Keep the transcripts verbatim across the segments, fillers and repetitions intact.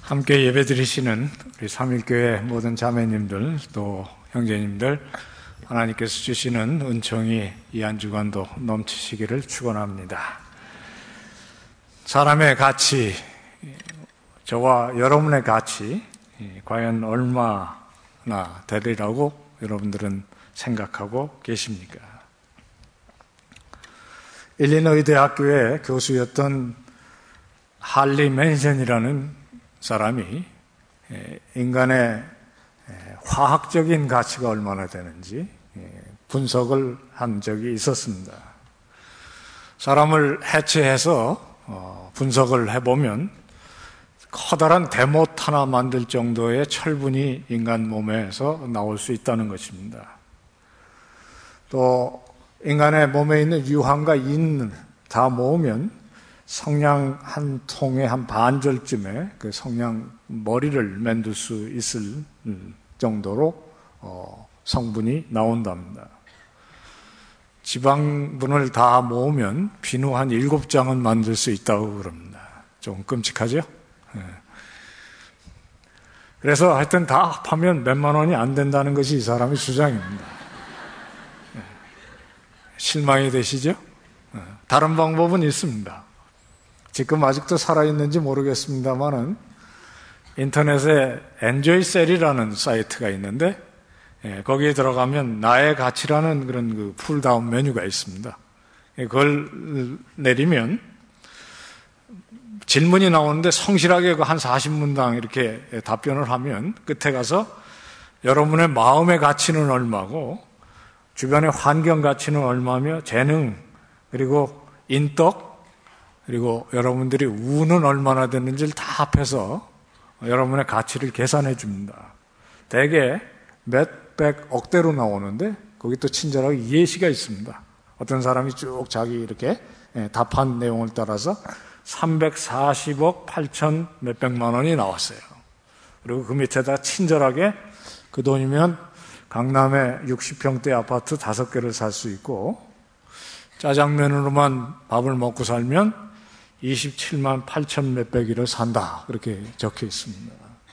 함께 예배드리시는 우리 삼일교회 모든 자매님들 또 형제님들, 하나님께서 주시는 은총이 이 한 주간도 넘치시기를 축원합니다. 사람의 가치, 저와 여러분의 가치 과연 얼마나 되리라고 여러분들은 생각하고 계십니까? 일리노이 대학교의 교수였던 할리 맨슨이라는 사람이 인간의 화학적인 가치가 얼마나 되는지 분석을 한 적이 있었습니다. 사람을 해체해서 분석을 해보면 커다란 대못 하나 만들 정도의 철분이 인간 몸에서 나올 수 있다는 것입니다. 또 인간의 몸에 있는 유황과 인 다 모으면 성냥 한 통에 한 반절쯤에 그 성냥 머리를 만들 수 있을 정도로 어, 성분이 나온답니다. 지방분을 다 모으면 비누 한 일곱 장은 만들 수 있다고 그럽니다. 좀 끔찍하죠? 네. 그래서 하여튼 다 합하면 몇만 원이 안 된다는 것이 이 사람의 주장입니다. 네. 실망이 되시죠? 네. 다른 방법은 있습니다. 지금 아직도 살아있는지 모르겠습니다만은 인터넷에 엔조이셀이라는 사이트가 있는데 예, 거기에 들어가면 나의 가치라는 그런 그 풀다운 메뉴가 있습니다. 예, 그걸 내리면 질문이 나오는데 성실하게 한 사십 문당 이렇게 답변을 하면 끝에 가서 여러분의 마음의 가치는 얼마고 주변의 환경 가치는 얼마며 재능 그리고 인덕 그리고 여러분들이 우는 얼마나 되는지를 다 합해서 여러분의 가치를 계산해 줍니다. 대개 몇백 억대로 나오는데 거기 또 친절하게 예시가 있습니다. 어떤 사람이 쭉 자기 이렇게 답한 내용을 따라서 삼백사십억 팔천 몇백만 원이 나왔어요. 그리고 그 밑에다 친절하게 그 돈이면 강남에 육십 평대 아파트 다섯 개를 살 수 있고 짜장면으로만 밥을 먹고 살면 이십칠만 팔천 몇백일을 산다. 그렇게 적혀 있습니다.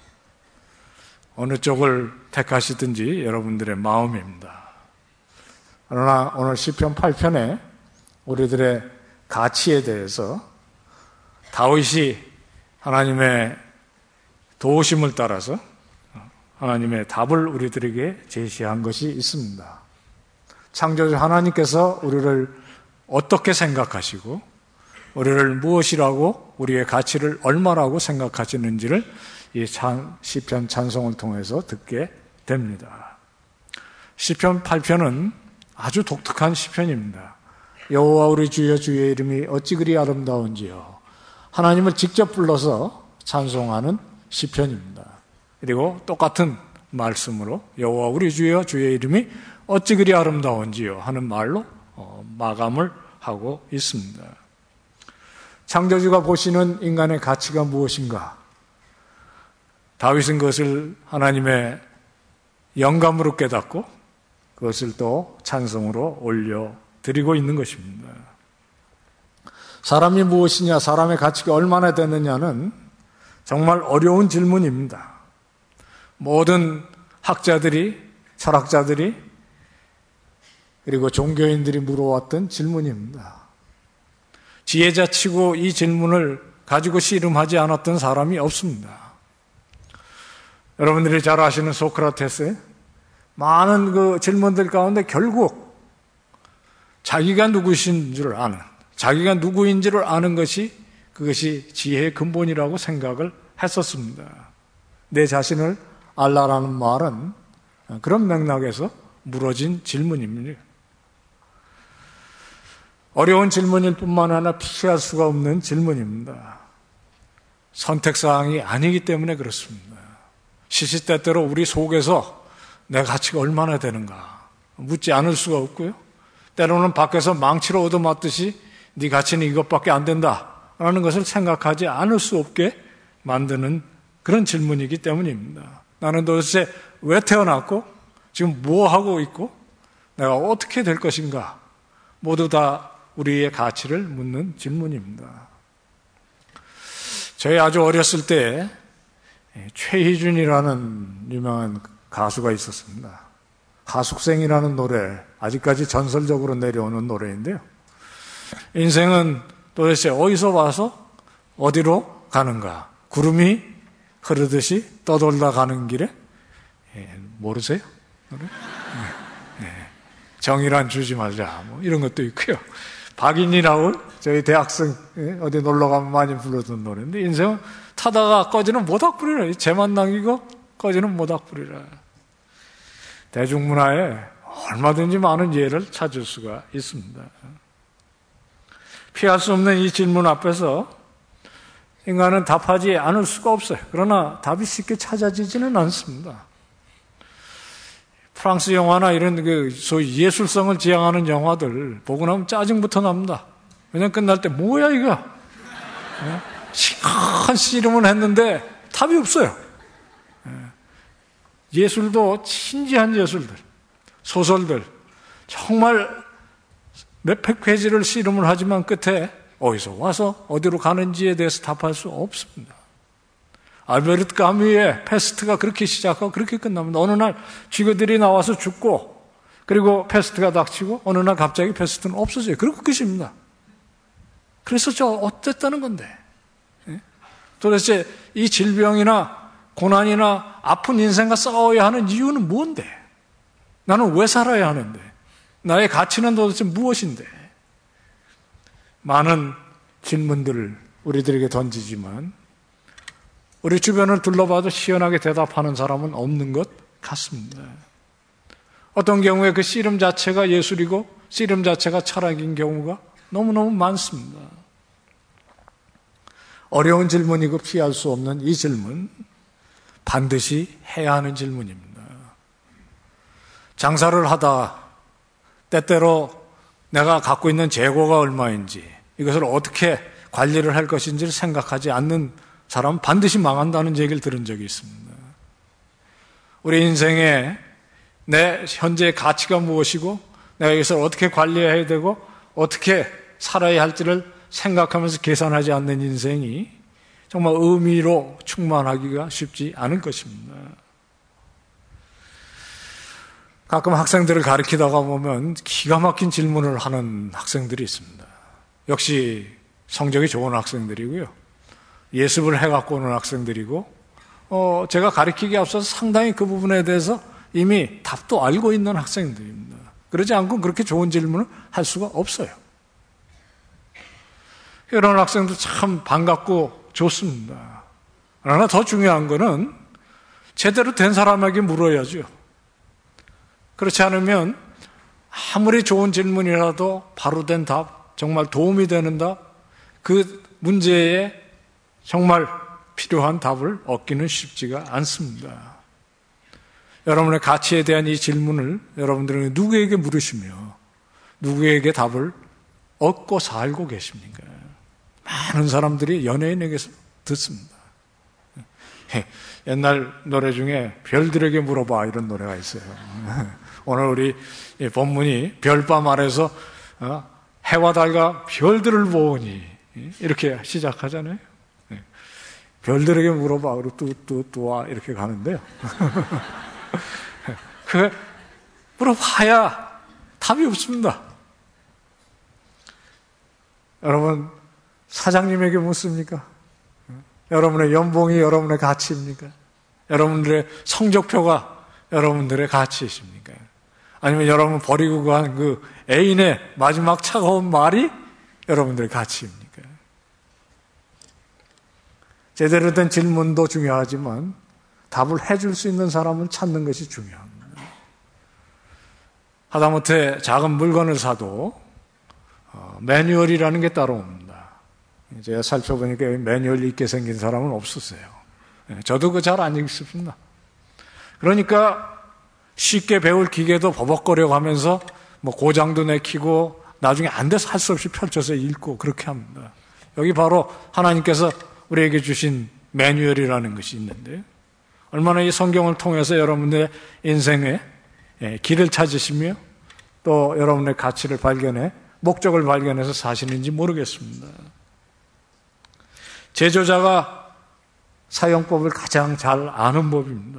어느 쪽을 택하시든지 여러분들의 마음입니다. 그러나 오늘 시편 팔 편에 우리들의 가치에 대해서 다윗이 하나님의 도우심을 따라서 하나님의 답을 우리들에게 제시한 것이 있습니다. 창조주 하나님께서 우리를 어떻게 생각하시고 우리를 무엇이라고 우리의 가치를 얼마라고 생각하시는지를 이 시편 찬송을 통해서 듣게 됩니다. 시편 팔 편은 아주 독특한 시편입니다. 여호와 우리 주여 주의 이름이 어찌 그리 아름다운지요. 하나님을 직접 불러서 찬송하는 시편입니다. 그리고 똑같은 말씀으로 여호와 우리 주여 주의 이름이 어찌 그리 아름다운지요 하는 말로 마감을 하고 있습니다. 창조주가 보시는 인간의 가치가 무엇인가? 다윗은 그것을 하나님의 영감으로 깨닫고 그것을 또 찬송으로 올려드리고 있는 것입니다. 사람이 무엇이냐, 사람의 가치가 얼마나 되느냐는 정말 어려운 질문입니다. 모든 학자들이, 철학자들이, 그리고 종교인들이 물어왔던 질문입니다. 지혜자치고 이 질문을 가지고 씨름하지 않았던 사람이 없습니다. 여러분들이 잘 아시는 소크라테스, 많은 그 질문들 가운데 결국 자기가 누구신 줄 아는, 자기가 누구인지를 아는 것이 그것이 지혜의 근본이라고 생각을 했었습니다. 내 자신을 알라라는 말은 그런 맥락에서 물어진 질문입니다. 어려운 질문일 뿐만 아니라 피할 수가 없는 질문입니다. 선택사항이 아니기 때문에 그렇습니다. 시시때때로 우리 속에서 내 가치가 얼마나 되는가 묻지 않을 수가 없고요. 때로는 밖에서 망치로 얻어맞듯이 네 가치는 이것밖에 안 된다라는 것을 생각하지 않을 수 없게 만드는 그런 질문이기 때문입니다. 나는 도대체 왜 태어났고 지금 뭐 하고 있고 내가 어떻게 될 것인가 모두 다 우리의 가치를 묻는 질문입니다. 저희 아주 어렸을 때 최희준이라는 유명한 가수가 있었습니다. 하숙생이라는 노래, 아직까지 전설적으로 내려오는 노래인데요. 인생은 도대체 어디서 와서 어디로 가는가? 구름이 흐르듯이 떠돌다 가는 길에, 예, 모르세요? 노래? 예, 예. 정이란 주지 말자, 뭐 이런 것도 있고요. 박인이 나온 저희 대학생, 예, 어디 놀러 가면 많이 부르던 노래인데, 인생은 타다가 꺼지는 모닥불이라, 재만 남기고 꺼지는 모닥불이라. 대중문화에 얼마든지 많은 예를 찾을 수가 있습니다. 피할 수 없는 이 질문 앞에서 인간은 답하지 않을 수가 없어요. 그러나 답이 쉽게 찾아지지는 않습니다. 프랑스 영화나 이런 그 소위 예술성을 지향하는 영화들 보고 나면 짜증부터 납니다. 왜냐면 끝날 때 뭐야 이거? 심한 씨름을 했는데 답이 없어요. 예술도 진지한 예술들, 소설들 정말 몇백 페이지를 씨름을 하지만 끝에 어디서 와서 어디로 가는지에 대해서 답할 수 없습니다. 알베르트 까뮈의 페스트가 그렇게 시작하고 그렇게 끝납니다. 어느 날 쥐들이 나와서 죽고 그리고 페스트가 닥치고 어느 날 갑자기 페스트는 없어져요. 그리고 끝입니다. 그래서 저 어땠다는 건데, 도대체 이 질병이나 고난이나 아픈 인생과 싸워야 하는 이유는 뭔데? 나는 왜 살아야 하는데? 나의 가치는 도대체 무엇인데? 많은 질문들을 우리들에게 던지지만 우리 주변을 둘러봐도 시원하게 대답하는 사람은 없는 것 같습니다. 어떤 경우에 그 씨름 자체가 예술이고 씨름 자체가 철학인 경우가 너무너무 많습니다. 어려운 질문이고 피할 수 없는 이 질문, 반드시 해야 하는 질문입니다. 장사를 하다 때때로 내가 갖고 있는 재고가 얼마인지 이것을 어떻게 관리를 할 것인지를 생각하지 않는 사람은 반드시 망한다는 얘기를 들은 적이 있습니다. 우리 인생에 내 현재의 가치가 무엇이고 내가 이것을 어떻게 관리해야 되고 어떻게 살아야 할지를 생각하면서 계산하지 않는 인생이 정말 의미로 충만하기가 쉽지 않은 것입니다. 가끔 학생들을 가르치다가 보면 기가 막힌 질문을 하는 학생들이 있습니다. 역시 성적이 좋은 학생들이고요. 예습을 해갖고 오는 학생들이고, 어, 제가 가르치기에 앞서서 상당히 그 부분에 대해서 이미 답도 알고 있는 학생들입니다. 그러지 않고 그렇게 좋은 질문을 할 수가 없어요. 이런 학생들 참 반갑고 좋습니다. 그러나 더 중요한 거는 제대로 된 사람에게 물어야죠. 그렇지 않으면 아무리 좋은 질문이라도 바로 된 답, 정말 도움이 되는 답, 그 문제에 정말 필요한 답을 얻기는 쉽지가 않습니다. 여러분의 가치에 대한 이 질문을 여러분들은 누구에게 물으시며 누구에게 답을 얻고 살고 계십니까? 많은 사람들이 연예인에게서 듣습니다. 옛날 노래 중에 별들에게 물어봐 이런 노래가 있어요. 오늘 우리 본문이 별밤 아래서 해와 달과 별들을 보니 이렇게 시작하잖아요. 별들에게 물어봐 그리고 뚜뚜뚜와 이렇게 가는데요. 그 물어봐야 답이 없습니다. 여러분 사장님에게 묻습니까? 여러분의 연봉이 여러분의 가치입니까? 여러분들의 성적표가 여러분들의 가치이십니까? 아니면 여러분 버리고 간 그 애인의 마지막 차가운 말이 여러분들의 가치입니까? 제대로 된 질문도 중요하지만 답을 해줄 수 있는 사람을 찾는 것이 중요합니다. 하다못해 작은 물건을 사도 어, 매뉴얼이라는 게 따로 옵니다. 제가 살펴보니까 매뉴얼 읽게 생긴 사람은 없었어요. 저도 그 잘 안 읽습니다. 그러니까 쉽게 배울 기계도 버벅거려 가면서 뭐 고장도 내키고 나중에 안 돼서 할 수 없이 펼쳐서 읽고 그렇게 합니다. 여기 바로 하나님께서 우리에게 주신 매뉴얼이라는 것이 있는데요. 얼마나 이 성경을 통해서 여러분의 인생에 길을 찾으시며 또 여러분의 가치를 발견해 목적을 발견해서 사시는지 모르겠습니다. 제조자가 사용법을 가장 잘 아는 법입니다.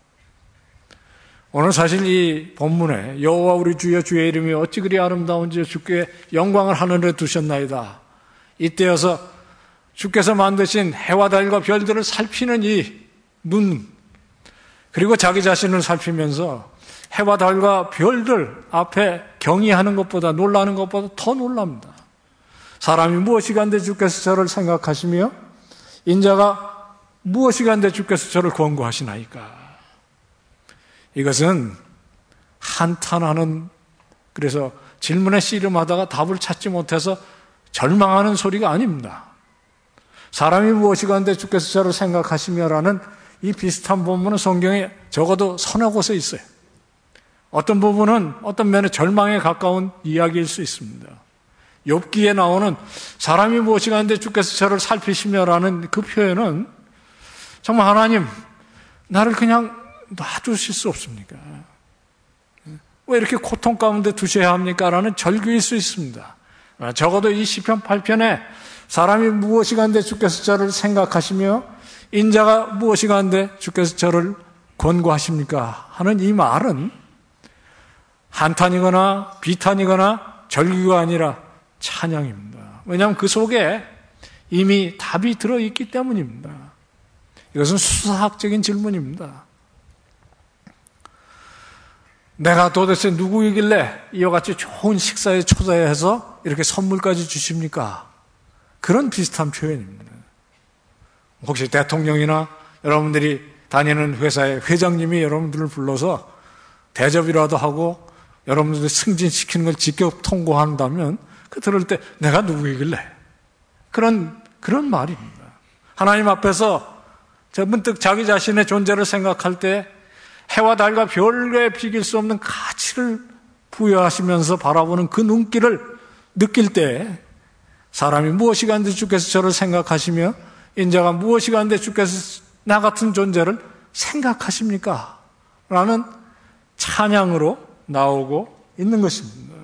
오늘 사실 이 본문에 여호와 우리 주여 주의 이름이 어찌 그리 아름다운지 주께 영광을 하늘에 두셨나이다. 이때여서 주께서 만드신 해와 달과 별들을 살피는 이 눈, 그리고 자기 자신을 살피면서 해와 달과 별들 앞에 경의하는 것보다, 놀라는 것보다 더 놀랍니다. 사람이 무엇이간데 주께서 저를 생각하시며 인자가 무엇이간데 주께서 저를 권고하시나이까. 이것은 한탄하는, 그래서 질문에 씨름하다가 답을 찾지 못해서 절망하는 소리가 아닙니다. 사람이 무엇이간데 주께서 저를 생각하시며라는 이 비슷한 본문은 성경에 적어도 서너 곳에 있어요. 어떤 부분은 어떤 면에 절망에 가까운 이야기일 수 있습니다. 욥기에 나오는 사람이 무엇이간데 주께서 저를 살피시며라는 그 표현은 정말 하나님, 나를 그냥 놔두실 수 없습니까? 왜 이렇게 고통 가운데 두셔야 합니까? 라는 절규일 수 있습니다. 적어도 이 시편 팔 편에 사람이 무엇이간데 주께서 저를 생각하시며 인자가 무엇이간데 주께서 저를 권고하십니까? 하는 이 말은 한탄이거나 비탄이거나 절규가 아니라 찬양입니다. 왜냐하면 그 속에 이미 답이 들어있기 때문입니다. 이것은 수사학적인 질문입니다. 내가 도대체 누구이길래 이와 같이 좋은 식사에 초대해서 이렇게 선물까지 주십니까? 그런 비슷한 표현입니다. 혹시 대통령이나 여러분들이 다니는 회사의 회장님이 여러분들을 불러서 대접이라도 하고 여러분들을 승진시키는 걸 직접 통보한다면 그 들을 때 내가 누구이길래? 그런, 그런 말입니다. 하나님 앞에서 저 문득 자기 자신의 존재를 생각할 때 해와 달과 별에 비길 수 없는 가치를 부여하시면서 바라보는 그 눈길을 느낄 때 사람이 무엇이간데 주께서 저를 생각하시며 인자가 무엇이간데 주께서 나 같은 존재를 생각하십니까? 라는 찬양으로 나오고 있는 것입니다.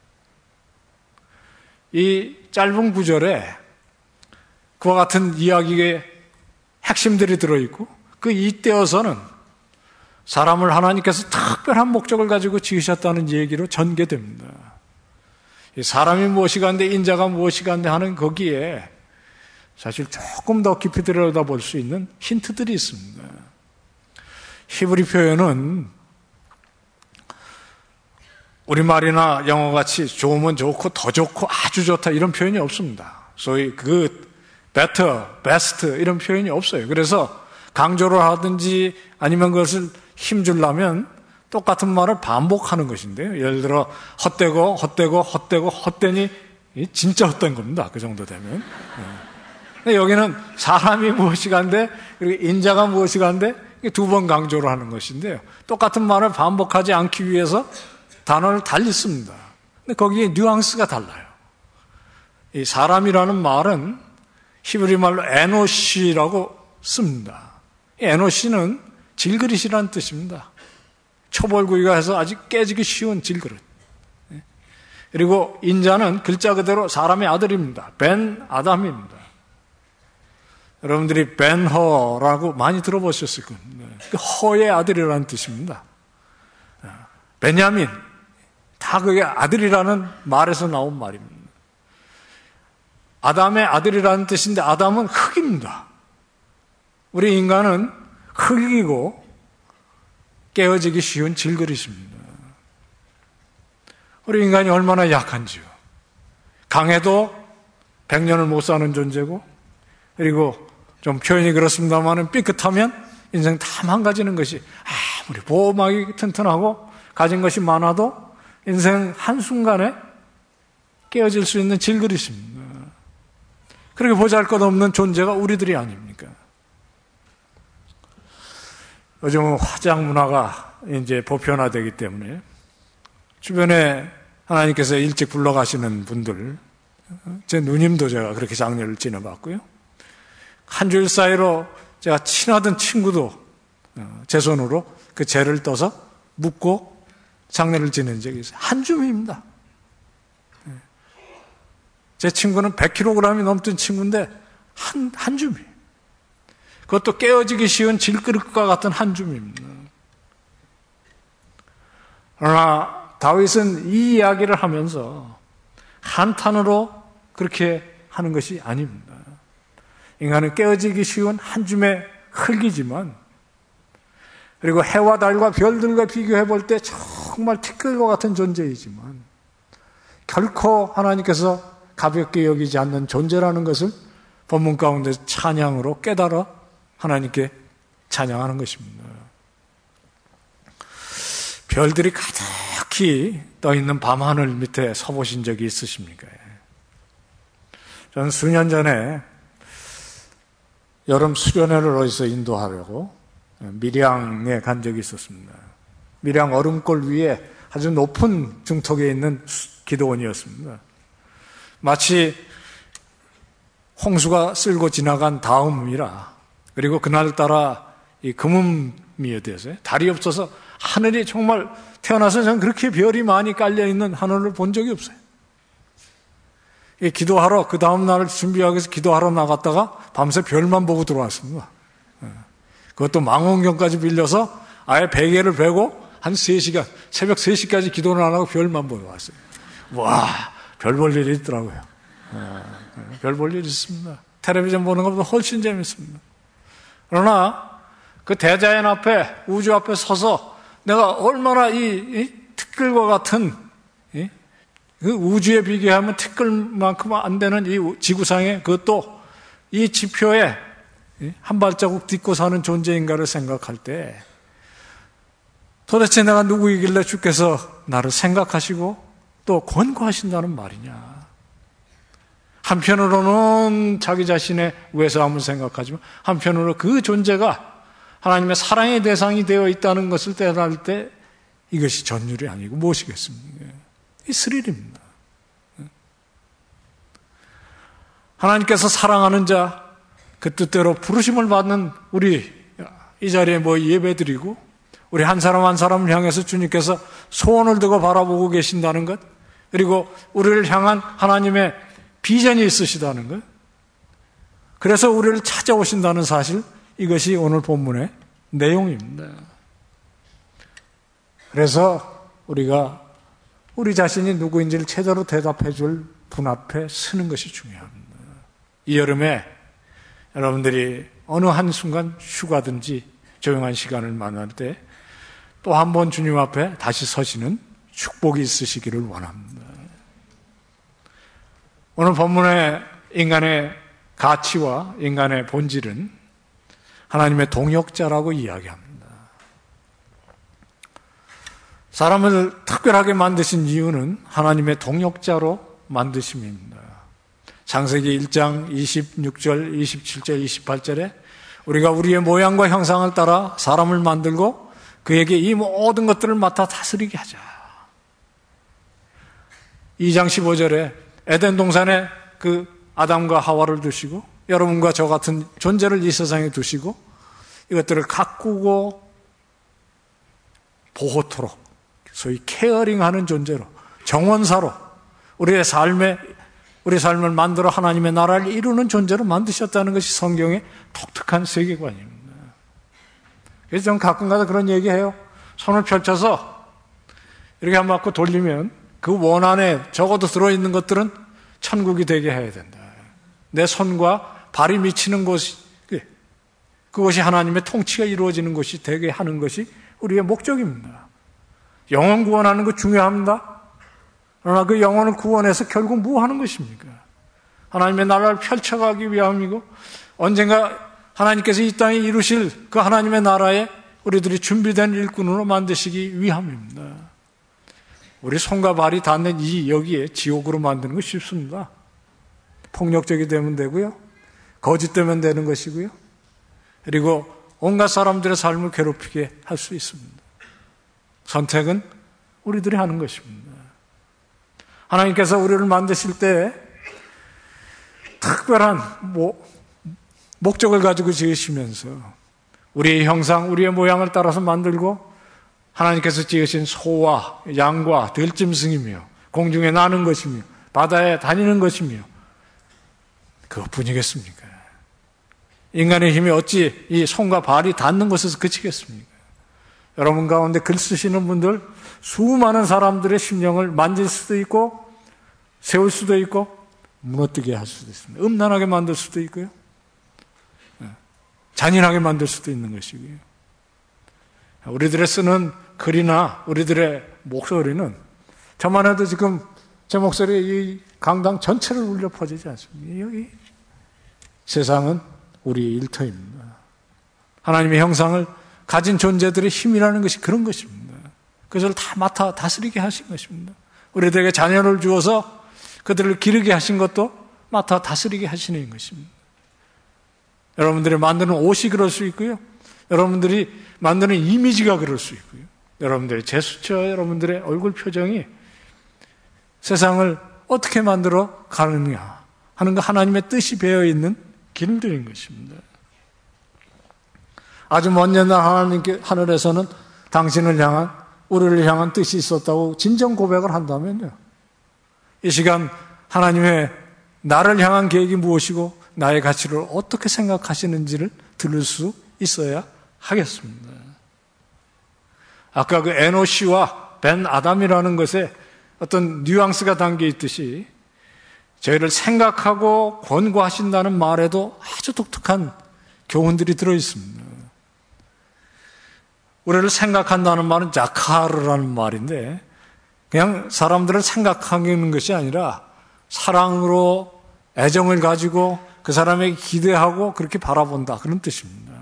이 짧은 구절에 그와 같은 이야기의 핵심들이 들어있고 그 이때여서는 사람을 하나님께서 특별한 목적을 가지고 지으셨다는 얘기로 전개됩니다. 사람이 무엇이간데 인자가 무엇이간데 하는 거기에 사실 조금 더 깊이 들여다볼 수 있는 힌트들이 있습니다. 히브리 표현은 우리말이나 영어같이 좋으면 좋고 더 좋고 아주 좋다 이런 표현이 없습니다. 소위 good, better, best 이런 표현이 없어요. 그래서 강조를 하든지 아니면 그것을 힘주려면 똑같은 말을 반복하는 것인데요. 예를 들어 헛되고 헛되고 헛되고 헛되니 진짜 헛된 겁니다. 그 정도 되면. 근데 여기는 사람이 무엇이간데 그리고 인자가 무엇이간데 두 번 강조를 하는 것인데요. 똑같은 말을 반복하지 않기 위해서 단어를 달리 씁니다. 근데 거기에 뉘앙스가 달라요. 이 사람이라는 말은 히브리 말로 에노시라고 씁니다. 이 에노시는 질그릇이라는 뜻입니다. 초벌구이가 해서 아직 깨지기 쉬운 질그릇. 그리고 인자는 글자 그대로 사람의 아들입니다. 벤 아담입니다. 여러분들이 벤허라고 많이 들어보셨을 겁니다. 그 허의 아들이라는 뜻입니다. 베냐민, 다 그게 아들이라는 말에서 나온 말입니다. 아담의 아들이라는 뜻인데 아담은 흙입니다. 우리 인간은 흙이고 깨어지기 쉬운 질그릇입니다. 우리 인간이 얼마나 약한지요. 강해도 백 년을 못 사는 존재고, 그리고 좀 표현이 그렇습니다만 삐끗하면 인생 다 망가지는 것이, 아무리 보호막이 튼튼하고 가진 것이 많아도 인생 한순간에 깨어질 수 있는 질그릇입니다. 그렇게 보잘것없는 존재가 우리들이 아닙니까? 요즘은 화장 문화가 이제 보편화되기 때문에 주변에 하나님께서 일찍 불러가시는 분들, 제 누님도 제가 그렇게 장례를 지내봤고요. 한 주일 사이로 제가 친하던 친구도 제 손으로 그 재를 떠서 묻고 장례를 지낸 적이 있어요. 한 줌입니다. 제 친구는 백 킬로그램이 넘던 친구인데 한, 한 줌이에요. 그것도 깨어지기 쉬운 질그릇과 같은 한 줌입니다. 그러나 다윗은 이 이야기를 하면서 한탄으로 그렇게 하는 것이 아닙니다. 인간은 깨어지기 쉬운 한 줌의 흙이지만, 그리고 해와 달과 별들과 비교해 볼 때 정말 티끌과 같은 존재이지만 결코 하나님께서 가볍게 여기지 않는 존재라는 것을 본문 가운데 찬양으로 깨달아 하나님께 찬양하는 것입니다. 별들이 가득히 떠있는 밤하늘 밑에 서보신 적이 있으십니까? 저는 수년 전에 여름 수련회를 어디서 인도하려고 밀양에 간 적이 있었습니다. 밀양 얼음골 위에 아주 높은 중턱에 있는 기도원이었습니다. 마치 홍수가 쓸고 지나간 다음이라, 그리고 그날따라 이 금음이었어요. 달이 없어서 하늘이 정말, 태어나서 저는 그렇게 별이 많이 깔려있는 하늘을 본 적이 없어요. 기도하러, 그 다음날 준비하기 위해서 기도하러 나갔다가 밤새 별만 보고 들어왔습니다. 그것도 망원경까지 빌려서 아예 베개를 베고 한 세 시간, 새벽 세 시까지 기도를 안 하고 별만 보러 왔어요. 와, 별 볼 일이 있더라고요. 별 볼 일이 있습니다. 텔레비전 보는 것보다 훨씬 재밌습니다. 그러나 그 대자연 앞에, 우주 앞에 서서 내가 얼마나 이, 이 티끌과 같은, 이, 그 우주에 비교하면 티끌만큼 안 되는 이 지구상에, 그것도 이 지표에 한 발자국 딛고 사는 존재인가를 생각할 때, 도대체 내가 누구이길래 주께서 나를 생각하시고 또 권고하신다는 말이냐. 한편으로는 자기 자신의 외사함을 생각하지만 한편으로 그 존재가 하나님의 사랑의 대상이 되어 있다는 것을 깨달을 때 이것이 전율이 아니고 무엇이겠습니까? 이 스릴입니다. 하나님께서 사랑하는 자, 그 뜻대로 부르심을 받는 우리 이 자리에 뭐 예배드리고 우리 한 사람 한 사람을 향해서 주님께서 소원을 두고 바라보고 계신다는 것, 그리고 우리를 향한 하나님의 비전이 있으시다는 것, 그래서 우리를 찾아오신다는 사실, 이것이 오늘 본문의 내용입니다. 그래서 우리가 우리 자신이 누구인지를 제대로 대답해 줄 분 앞에 서는 것이 중요합니다. 이 여름에 여러분들이 어느 한순간 휴가든지 조용한 시간을 만날 때 또 한 번 주님 앞에 다시 서시는 축복이 있으시기를 원합니다. 오늘 본문의 인간의 가치와 인간의 본질은 하나님의 동역자라고 이야기합니다. 사람을 특별하게 만드신 이유는 하나님의 동역자로 만드심입니다. 창세기 일 장 이십육 절, 이십칠 절, 이십팔 절에 우리가 우리의 모양과 형상을 따라 사람을 만들고 그에게 이 모든 것들을 맡아 다스리게 하자. 이 장 십오 절에 에덴 동산에 그 아담과 하와를 두시고 여러분과 저 같은 존재를 이 세상에 두시고 이것들을 가꾸고 보호토록, 소위 케어링하는 존재로, 정원사로 우리의 삶에 우리 삶을 만들어 하나님의 나라를 이루는 존재로 만드셨다는 것이 성경의 독특한 세계관입니다. 그래서 저는 가끔가다 그런 얘기해요. 손을 펼쳐서 이렇게 한 바퀴 돌리면 그 원 안에 적어도 들어있는 것들은 천국이 되게 해야 된다. 내 손과 발이 미치는 곳이, 그것이 하나님의 통치가 이루어지는 곳이 되게 하는 것이 우리의 목적입니다. 영혼 구원하는 것 중요합니다. 그러나 그 영혼을 구원해서 결국 뭐 하는 것입니까? 하나님의 나라를 펼쳐가기 위함이고, 언젠가 하나님께서 이 땅에 이루실 그 하나님의 나라에 우리들이 준비된 일꾼으로 만드시기 위함입니다. 우리 손과 발이 닿는 이 여기에 지옥으로 만드는 거 쉽습니다. 폭력적이 되면 되고요, 거짓되면 되는 것이고요, 그리고 온갖 사람들의 삶을 괴롭히게 할 수 있습니다. 선택은 우리들이 하는 것입니다. 하나님께서 우리를 만드실 때 특별한 뭐 목적을 가지고 지으시면서 우리의 형상, 우리의 모양을 따라서 만들고 하나님께서 지으신 소와 양과 들짐승이며 공중에 나는 것이며 바다에 다니는 것이며 그것뿐이겠습니까? 인간의 힘이 어찌 이 손과 발이 닿는 곳에서 그치겠습니까? 여러분 가운데 글 쓰시는 분들 수많은 사람들의 심령을 만질 수도 있고 세울 수도 있고 무너뜨게 할 수도 있습니다. 음란하게 만들 수도 있고요. 잔인하게 만들 수도 있는 것이고요. 우리들의 쓰는 글이나 우리들의 목소리는 저만 해도 지금 제 목소리가 이 강당 전체를 울려 퍼지지 않습니다. 여기 세상은 우리의 일터입니다. 하나님의 형상을 가진 존재들의 힘이라는 것이 그런 것입니다. 그것을 다 맡아 다스리게 하신 것입니다. 우리들에게 자녀를 주어서 그들을 기르게 하신 것도 맡아 다스리게 하시는 것입니다. 여러분들이 만드는 옷이 그럴 수 있고요. 여러분들이 만드는 이미지가 그럴 수 있고요. 여러분들의 제스처, 여러분들의 얼굴 표정이 세상을 어떻게 만들어 가느냐 하는 거 하나님의 뜻이 배어 있는 길들인 것입니다. 아주 먼 옛날 하나님께 하늘에서는 당신을 향한, 우리를 향한 뜻이 있었다고 진정 고백을 한다면요, 이 시간 하나님의 나를 향한 계획이 무엇이고 나의 가치를 어떻게 생각하시는지를 들을 수 있어야 하겠습니다. 아까 그 에노시와 벤 아담이라는 것에 어떤 뉘앙스가 담겨 있듯이 저희를 생각하고 권고하신다는 말에도 아주 독특한 교훈들이 들어있습니다. 우리를 생각한다는 말은 자카르라는 말인데 그냥 사람들을 생각하는 것이 아니라 사랑으로 애정을 가지고 그 사람에게 기대하고 그렇게 바라본다, 그런 뜻입니다.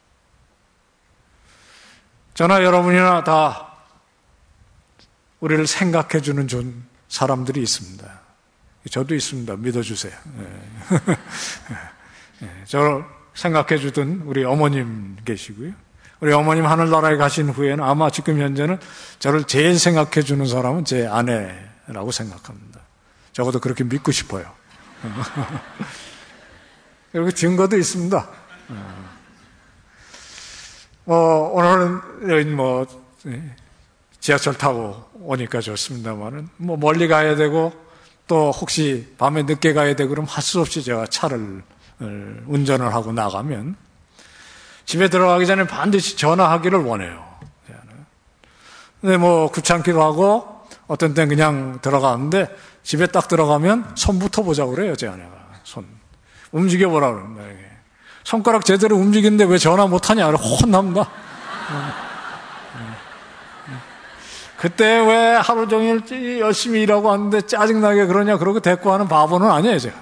저나 여러분이나 다 우리를 생각해 주는 전 사람들이 있습니다. 저도 있습니다. 믿어주세요. 네. 네. 저를 생각해 주던 우리 어머님 계시고요. 우리 어머님 하늘나라에 가신 후에는 아마 지금 현재는 저를 제일 생각해 주는 사람은 제 아내라고 생각합니다. 적어도 그렇게 믿고 싶어요. 그리고 증거도 있습니다. 어, 오늘은 뭐 지하철 타고 오니까 좋습니다만은 뭐 멀리 가야 되고 또 혹시 밤에 늦게 가야 되고 그럼 할 수 없이 제가 차를 운전을 하고 나가면 집에 들어가기 전에 반드시 전화하기를 원해요. 근데 뭐 귀찮기도 하고 어떤 때는 그냥 들어가는데 집에 딱 들어가면 손부터 보자고 그래요, 제 아내가. 손. 움직여보라 그럽니다. 손가락 제대로 움직이는데 왜 전화 못하냐? 혼납니다. 그때 왜 하루 종일 열심히 일하고 왔는데 짜증나게 그러냐? 그러고 대꾸하는 바보는 아니에요, 제가.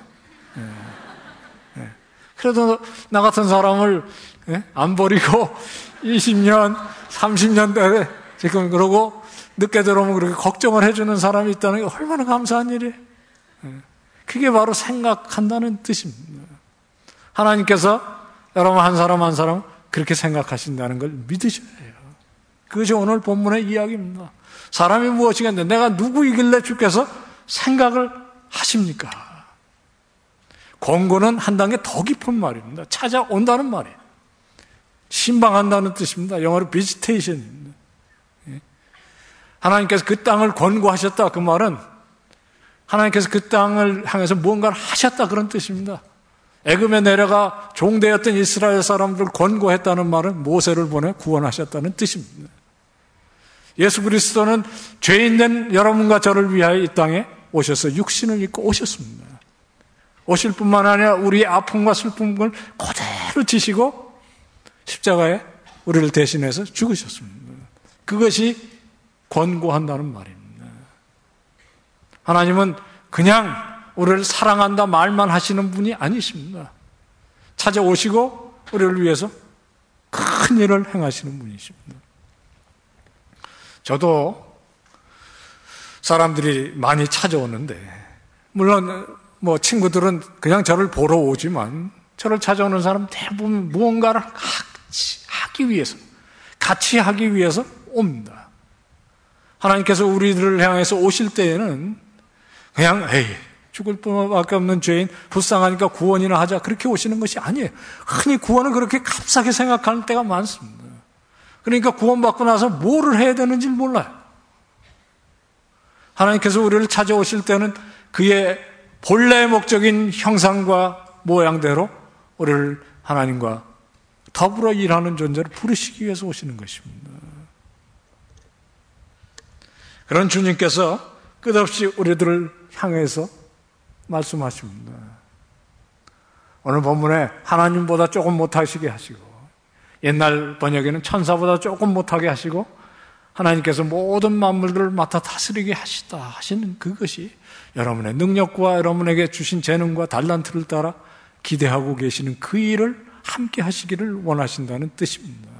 그래도 나 같은 사람을 안 버리고 이십 년, 삼십 년 대에 지금 그러고 늦게 들어오면 그렇게 걱정을 해주는 사람이 있다는 게 얼마나 감사한 일이에요. 그게 바로 생각한다는 뜻입니다. 하나님께서 여러분 한 사람 한 사람 그렇게 생각하신다는 걸 믿으셔야 해요. 그것이 오늘 본문의 이야기입니다. 사람이 무엇이겠는데 내가 누구이길래 주께서 생각을 하십니까? 권고는 한 단계 더 깊은 말입니다. 찾아온다는 말이에요. 신방한다는 뜻입니다. 영어로 비지테이션입니다. 하나님께서 그 땅을 권고하셨다, 그 말은 하나님께서 그 땅을 향해서 무언가를 하셨다, 그런 뜻입니다. 애굽에 내려가 종되었던 이스라엘 사람들을 권고했다는 말은 모세를 보내 구원하셨다는 뜻입니다. 예수 그리스도는 죄인된 여러분과 저를 위하여 이 땅에 오셔서 육신을 입고 오셨습니다. 오실 뿐만 아니라 우리의 아픔과 슬픔을 그대로 지시고 십자가에 우리를 대신해서 죽으셨습니다. 그것이 권고한다는 말입니다. 하나님은 그냥 우리를 사랑한다 말만 하시는 분이 아니십니다. 찾아오시고 우리를 위해서 큰 일을 행하시는 분이십니다. 저도 사람들이 많이 찾아오는데, 물론 뭐 친구들은 그냥 저를 보러 오지만 저를 찾아오는 사람 대부분 무언가를 같이 하기 위해서, 같이 하기 위해서 옵니다. 하나님께서 우리들을 향해서 오실 때에는 그냥 에이 죽을 뿐밖에 없는 죄인 불쌍하니까 구원이나 하자, 그렇게 오시는 것이 아니에요. 흔히 구원은 그렇게 값싸게 생각하는 때가 많습니다. 그러니까 구원받고 나서 뭐를 해야 되는지 몰라요. 하나님께서 우리를 찾아오실 때는 그의 본래의 목적인 형상과 모양대로 우리를 하나님과 더불어 일하는 존재를 부르시기 위해서 오시는 것입니다. 그런 주님께서 끝없이 우리들을 향해서 말씀하십니다. 오늘 본문에 하나님보다 조금 못하시게 하시고, 옛날 번역에는 천사보다 조금 못하게 하시고, 하나님께서 모든 만물들을 맡아 다스리게 하시다 하시는 그것이 여러분의 능력과 여러분에게 주신 재능과 달란트를 따라 기대하고 계시는 그 일을 함께 하시기를 원하신다는 뜻입니다.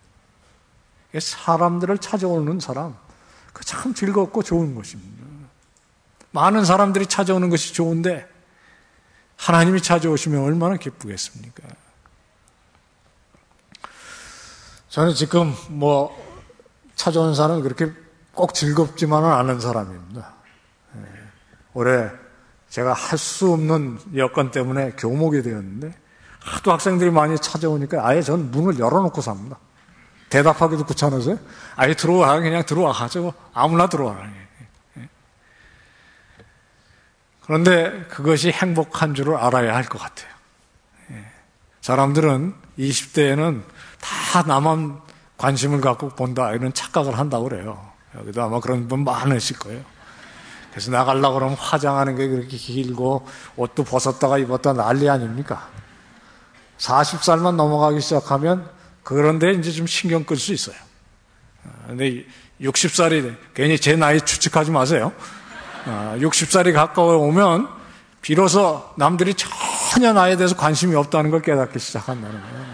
사람들을 찾아오는 사람, 그 참 즐겁고 좋은 것입니다. 많은 사람들이 찾아오는 것이 좋은데 하나님이 찾아오시면 얼마나 기쁘겠습니까? 저는 지금 뭐 찾아오는 사람이 그렇게 꼭 즐겁지만은 않은 사람입니다. 올해 제가 할 수 없는 여건 때문에 교목이 되었는데 하도 학생들이 많이 찾아오니까 아예 전 문을 열어놓고 삽니다. 대답하기도 귀찮아서요. 아예 들어와, 그냥 들어와 가지고 아무나 들어와라. 그런데 그것이 행복한 줄을 알아야 할 것 같아요. 사람들은 이십 대에는 다 나만 관심을 갖고 본다 이런 착각을 한다고 그래요. 여기도 아마 그런 분 많으실 거예요. 그래서 나가려고 그러면 화장하는 게 그렇게 길고 옷도 벗었다가 입었다 난리 아닙니까? 마흔 살만 넘어가기 시작하면 그런데 이제 좀 신경 끌 수 있어요. 근데 예순 살이, 괜히 제 나이 추측하지 마세요. 예순 살이 가까워 오면 비로소 남들이 전혀 나에 대해서 관심이 없다는 걸 깨닫기 시작한다는 거예요.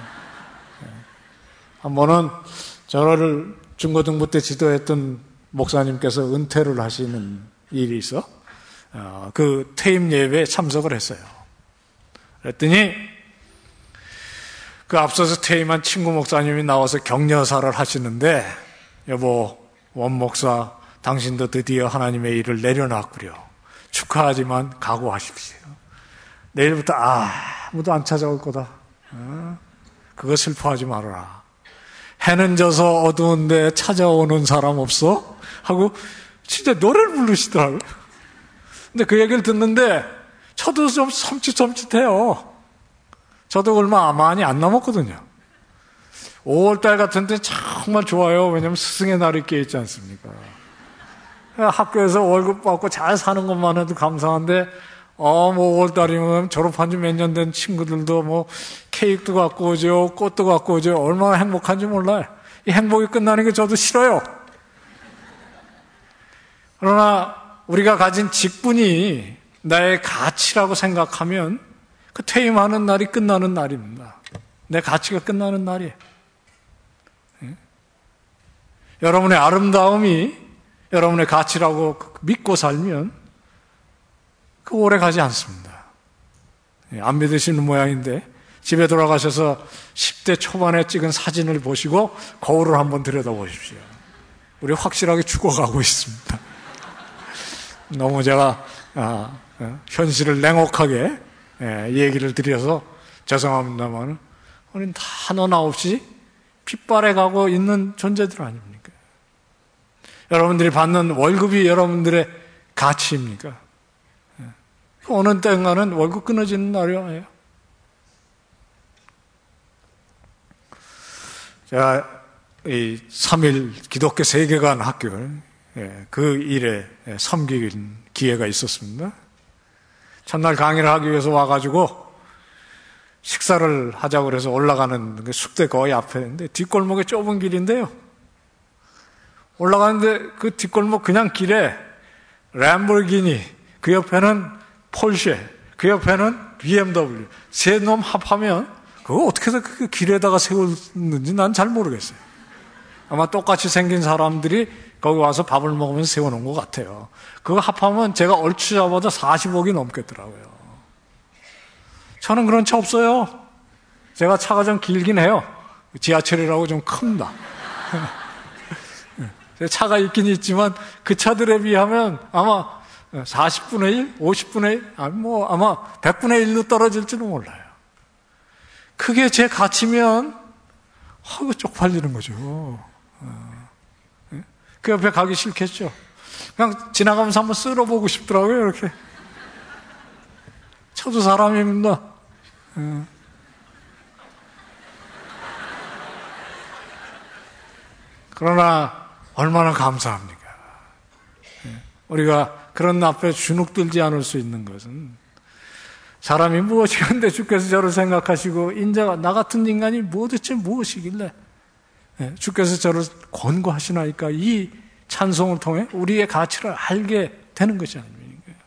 한 번은 저를 중고등부 때 지도했던 목사님께서 은퇴를 하시는 일이 있어 그 퇴임 예배에 참석을 했어요. 그랬더니 그 앞서서 퇴임한 친구 목사님이 나와서 격려사를 하시는데, 여보, 원 목사, 당신도 드디어 하나님의 일을 내려놨구려. 축하하지만 각오하십시오. 내일부터 아무도 안 찾아올 거다. 어? 그거 슬퍼하지 말아라. 해는 져서 어두운데 찾아오는 사람 없어? 하고 진짜 노래를 부르시더라고요. 근데 그 얘기를 듣는데 저도 좀 섬찟섬찟해요. 저도 얼마 많이 안 남았거든요. 오월달 같은 데 정말 좋아요. 왜냐하면 스승의 날이 껴있지 않습니까? 학교에서 월급 받고 잘 사는 것만 해도 감사한데, 어, 뭐 오월달이면 졸업한 지 몇 년 된 친구들도 뭐 케이크도 갖고 오죠, 꽃도 갖고 오죠. 얼마나 행복한지 몰라요. 이 행복이 끝나는 게 저도 싫어요. 그러나 우리가 가진 직분이 나의 가치라고 생각하면 그 퇴임하는 날이 끝나는 날입니다. 내 가치가 끝나는 날이에요. 예? 여러분의 아름다움이 여러분의 가치라고 믿고 살면 그 오래 가지 않습니다. 예, 안 믿으시는 모양인데 집에 돌아가셔서 십 대 초반에 찍은 사진을 보시고 거울을 한번 들여다보십시오. 우리 확실하게 죽어가고 있습니다. 너무 제가 아, 현실을 냉혹하게 예, 얘기를 드려서 죄송합니다만 우리는 다 하나 없이 핏발에 가고 있는 존재들 아닙니까? 여러분들이 받는 월급이 여러분들의 가치입니까? 예. 어느 때인가는 월급 끊어지는 날이 와요. 제가 이 삼 일 기독교 세계관 학교를 예, 그 일에 섬기는 기회가 있었습니다. 첫날 강의를 하기 위해서 와가지고 식사를 하자고 그래서 올라가는 숙대 거의 앞에인데 뒷골목에 좁은 길인데요. 올라가는데 그 뒷골목 그냥 길에 램보르기니, 그 옆에는 폴쉐, 그 옆에는 비엠더블유 세 놈 합하면 그거 어떻게 해서 그 길에다가 세웠는지 난 잘 모르겠어요. 아마 똑같이 생긴 사람들이 거기 와서 밥을 먹으면서 세워놓은 것 같아요. 그거 합하면 제가 얼추 잡아도 사십억이 넘겠더라고요. 저는 그런 차 없어요. 제가 차가 좀 길긴 해요. 지하철이라고 좀 큽니다. 차가 있긴 있지만 그 차들에 비하면 아마 사십분의 일, 오십분의 일, 아니 뭐 아마 백분의 일로 떨어질지도 몰라요. 그게 제 가치면 아이고 쪽팔리는 거죠. 그 옆에 가기 싫겠죠. 그냥 지나가면서 한번 쓸어보고 싶더라고요. 이렇게. 저도 사람입니다. 그러나 얼마나 감사합니까? 우리가 그런 앞에 주눅들지 않을 수 있는 것은 사람이 무엇이건데 주께서 저를 생각하시고 인자가 나 같은 인간이 도대체 무엇이길래 주께서 저를 권고하시나이까 이 찬송을 통해 우리의 가치를 알게 되는 것이 아닙니까?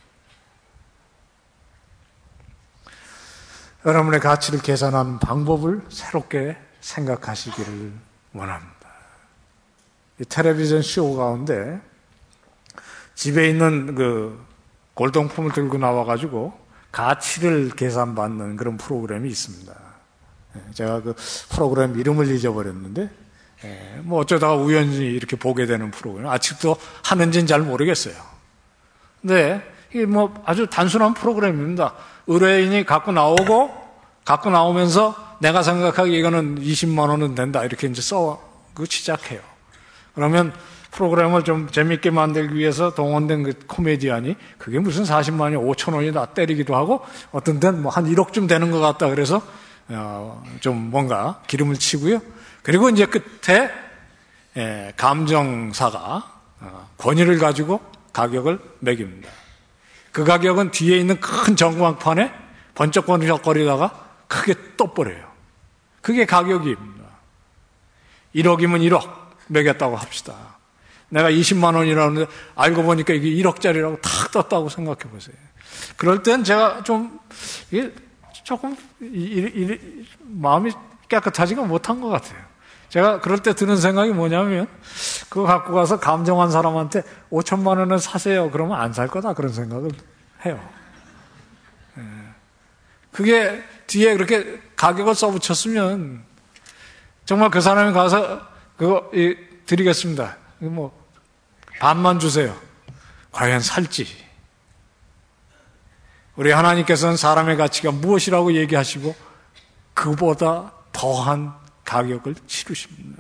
여러분의 가치를 계산한 방법을 새롭게 생각하시기를 원합니다. 이 텔레비전 쇼 가운데 집에 있는 그 골동품을 들고 나와가지고 가치를 계산받는 그런 프로그램이 있습니다. 제가 그 프로그램 이름을 잊어버렸는데, 뭐 어쩌다가 우연히 이렇게 보게 되는 프로그램. 아직도 하는지는 잘 모르겠어요. 근데 이게 뭐 아주 단순한 프로그램입니다. 의뢰인이 갖고 나오고, 갖고 나오면서 내가 생각하기에 이거는 이십만 원은 된다. 이렇게 이제 써, 그 시작해요. 그러면 프로그램을 좀 재밌게 만들기 위해서 동원된 그 코미디언이 그게 무슨 사십만 원이 오천 원이다 때리기도 하고 어떤 데는 뭐 한 일억쯤 되는 것 같다 그래서 어 좀 뭔가 기름을 치고요. 그리고 이제 끝에 예, 감정사가 어 권위를 가지고 가격을 매깁니다. 그 가격은 뒤에 있는 큰 전광판에 번쩍번쩍거리다가 크게 떠버려요. 그게 가격입니다. 일억이면 일억 매겼다고 합시다. 내가 이십만 원이라는데 알고 보니까 이게 일억짜리라고 탁 떴다고 생각해 보세요. 그럴 땐 제가 좀 이게 조금 이, 이, 이, 마음이 깨끗하지가 못한 것 같아요. 제가 그럴 때 드는 생각이 뭐냐면 그거 갖고 가서 감정한 사람한테 오천만 원을 사세요. 그러면 안 살 거다 그런 생각을 해요. 그게 뒤에 그렇게 가격을 써붙였으면 정말 그 사람이 가서 그거 이, 드리겠습니다. 뭐 반만 주세요. 과연 살지? 우리 하나님께서는 사람의 가치가 무엇이라고 얘기하시고 그보다 더한 가격을 치르십니다.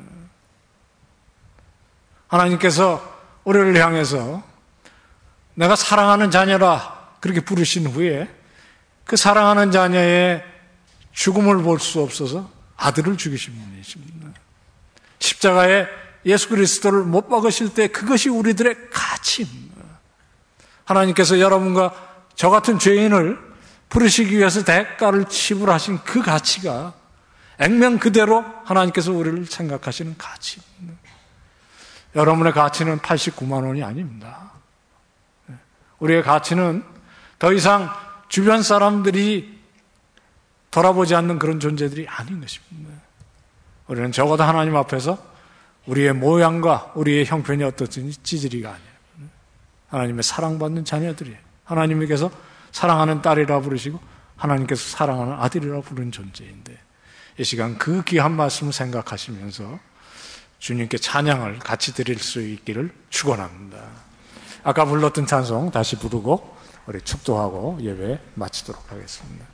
하나님께서 우리를 향해서 내가 사랑하는 자녀라 그렇게 부르신 후에 그 사랑하는 자녀의 죽음을 볼 수 없어서 아들을 죽이신 분이십니다. 십자가에 예수 그리스도를 못 박으실 때 그것이 우리들의 가치입니다. 하나님께서 여러분과 저 같은 죄인을 부르시기 위해서 대가를 지불하신 그 가치가 액면 그대로 하나님께서 우리를 생각하시는 가치입니다. 여러분의 가치는 팔십구만 원이 아닙니다. 우리의 가치는 더 이상 주변 사람들이 돌아보지 않는 그런 존재들이 아닌 것입니다. 우리는 적어도 하나님 앞에서 우리의 모양과 우리의 형편이 어떻든지 찌질이가 아니에요. 하나님의 사랑받는 자녀들이에요. 하나님께서 사랑하는 딸이라 부르시고 하나님께서 사랑하는 아들이라 부르는 존재인데 이 시간 그 귀한 말씀을 생각하시면서 주님께 찬양을 같이 드릴 수 있기를 축원합니다. 아까 불렀던 찬송 다시 부르고 우리 축도하고 예배 마치도록 하겠습니다.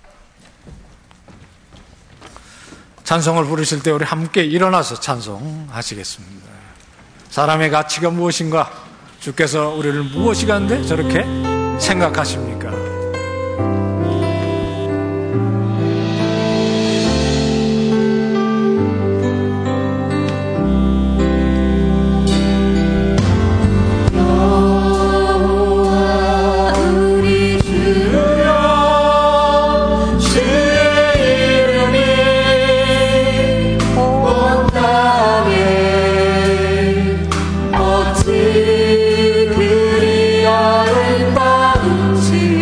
찬송을 부르실 때 우리 함께 일어나서 찬송하시겠습니다. 사람의 가치가 무엇인가? 주께서 우리를 무엇이간데 저렇게 생각하십니까? 그리 아름다운 지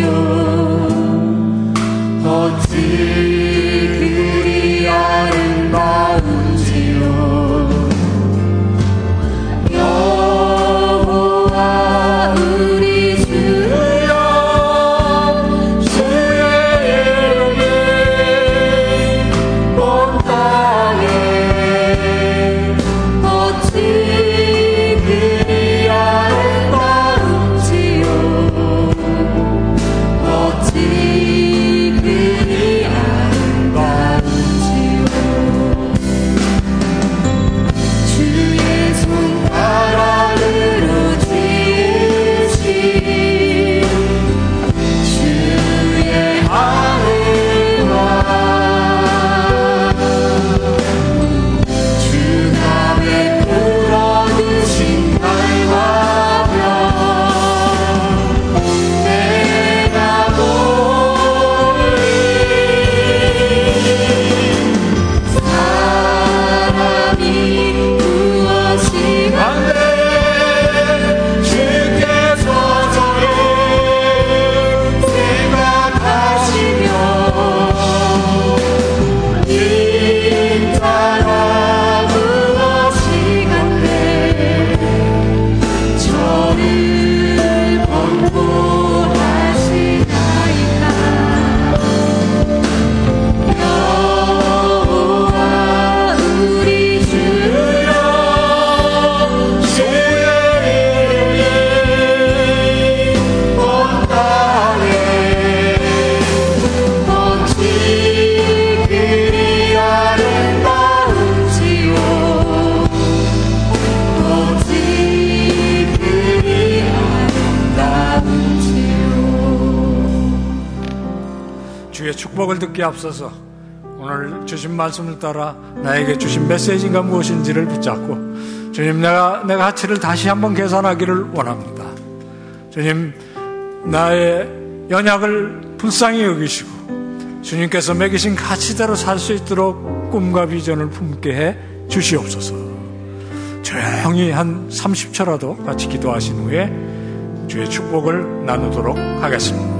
주의 축복을 듣기에 앞서서 오늘 주신 말씀을 따라 나에게 주신 메시지가 무엇인지를 붙잡고 주님, 내가 내 가치를 다시 한번 계산하기를 원합니다. 주님, 나의 연약을 불쌍히 여기시고 주님께서 매기신 가치대로 살 수 있도록 꿈과 비전을 품게 해 주시옵소서. 조용히 한 삼십 초라도 같이 기도하신 후에 주의 축복을 나누도록 하겠습니다.